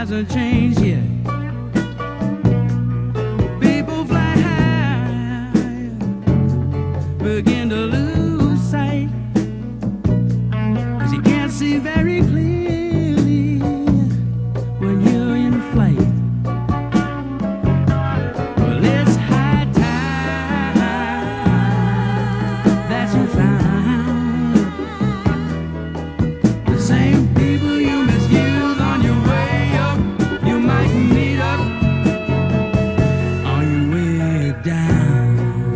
hasn't changed yet. People fly high, begin to lose sight, 'cause you can't see very clearly when you're in flight. Well, it's high time that you found the same people you misuse on your way up. You might meet up on your way down.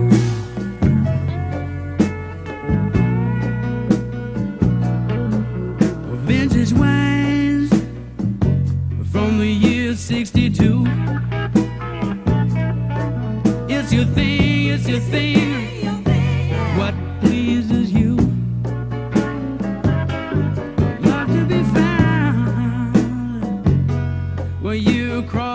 Vintage wines from the year 62. It's your thing, it's your thing. What pleases you? Love to be found when you cross